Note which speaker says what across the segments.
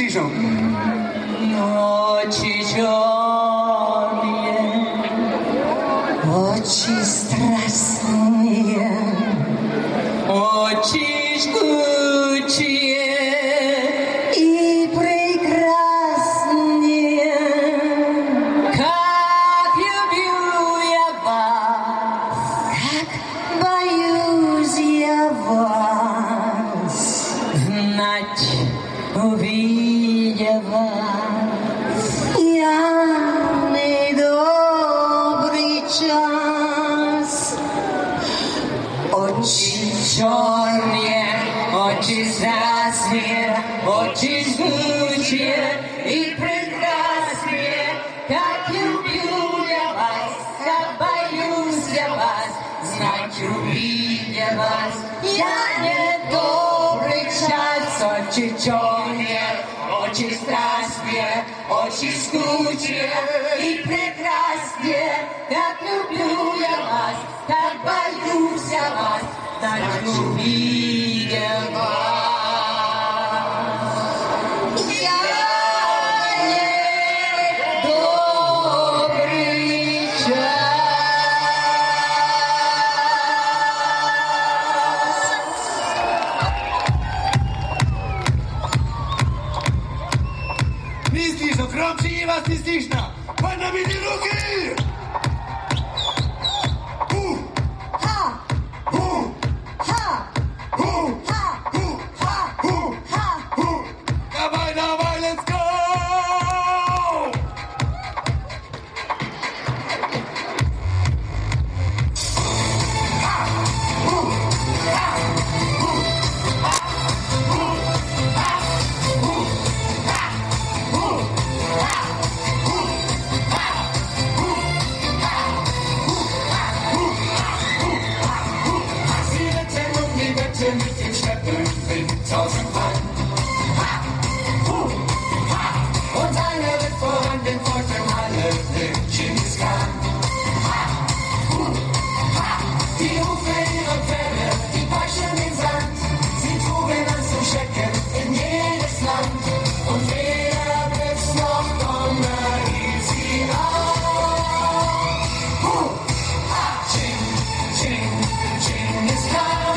Speaker 1: стишок.
Speaker 2: Ночи черные, очень страстные, очень жгучие и прекрасные. Как люблю я вас, как боюсь я вас, знать, увидя вас, я недобрый час. Очень черные, очень страстные, очень жгучие и прекрасные. Как люблю я вас, как боюсь я вас, знать, увидя вас, я недобрый час. Очень черные, очень страстные, очень жгучие и прекрасные. Как люблю я вас, как боюсь я вас, знать, увидя вас. Я недобрый час.
Speaker 1: Не слышно, громче и вас не слышно. Поднимите руки! Давай, давай, let's go! Mit den Schleppen in 1000 Mann. Und einer wird voran den Volken alle den Genghis Khan. Die rufen ihre Pferde, die peitschen den Sand. Sie trugen an zum Schecken in jedes Land. Und weder Blitz noch Donner hielt sie auf. Ching, ching, Genghis Khan.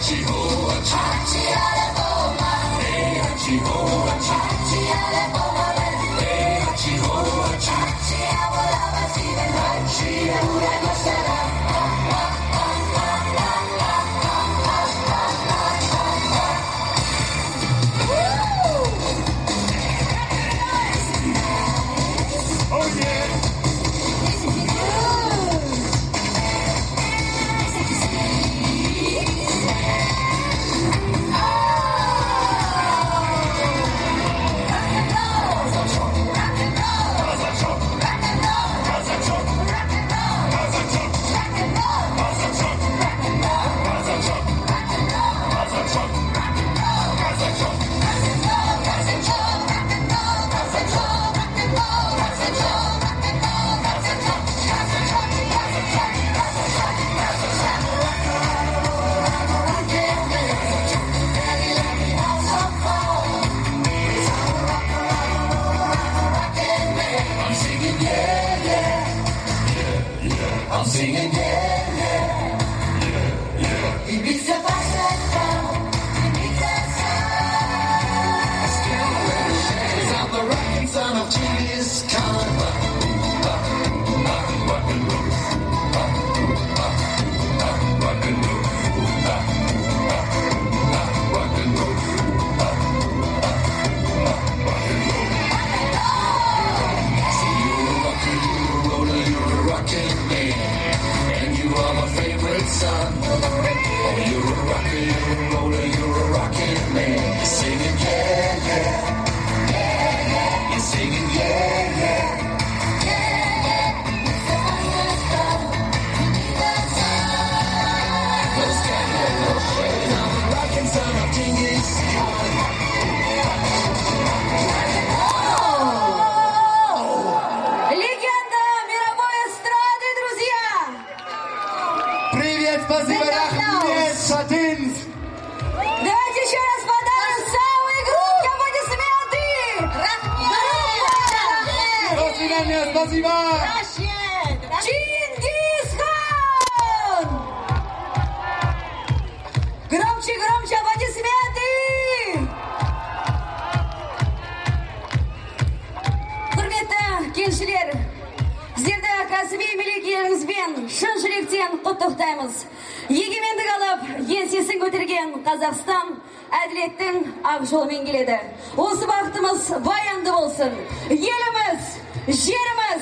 Speaker 2: Қазақстан әділеттің ақ жолымен келеді. Осы бақытымыз баянды болсын. Еліміз, жеріміз